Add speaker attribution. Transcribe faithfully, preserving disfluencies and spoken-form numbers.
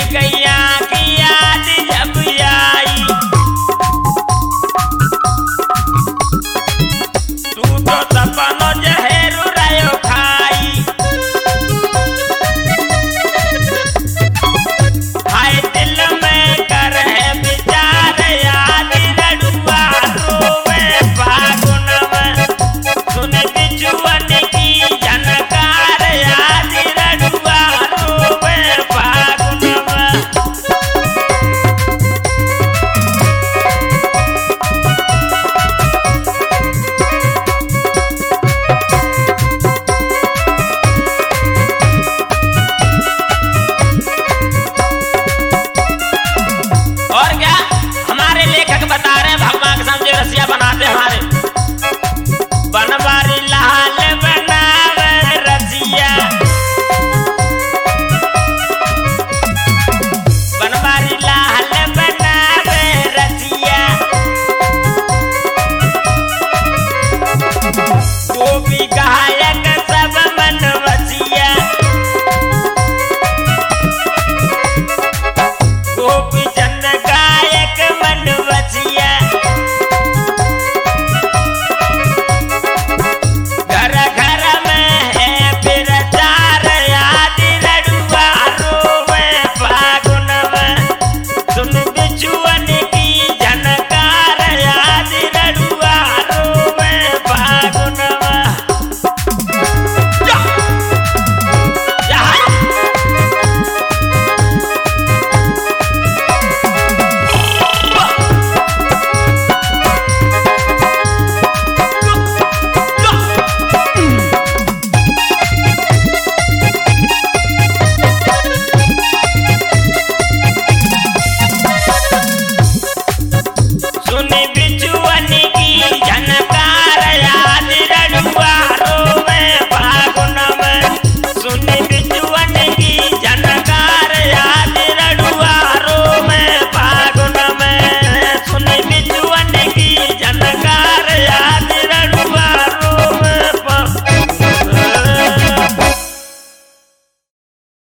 Speaker 1: गैया की याद जब आई टूटो सपनो जहेरू रायो खाई हाय दिल में कर है विचार याद रड़ुआ रोवे फागुन में सुन बिजुअन की जनकार याद रड़ुआ रोवे फागुन में और क्या हमारे लेखक बता रहे हैं भगवान के सामने रसिया बनाते हमारे बनवारी लाल बनावे रसिया बनवारी लाल बनावे रसिया गोपी गायक सब मन वसिया गोपी चंद गायक मन वसिया घर घर में है प्रचार याद रड़ुआ रोवे फागुन में सुन बिजुअन की झनकार याद रड़ुआ रोवे फागुन में जा, जा। सुनी बिजुअन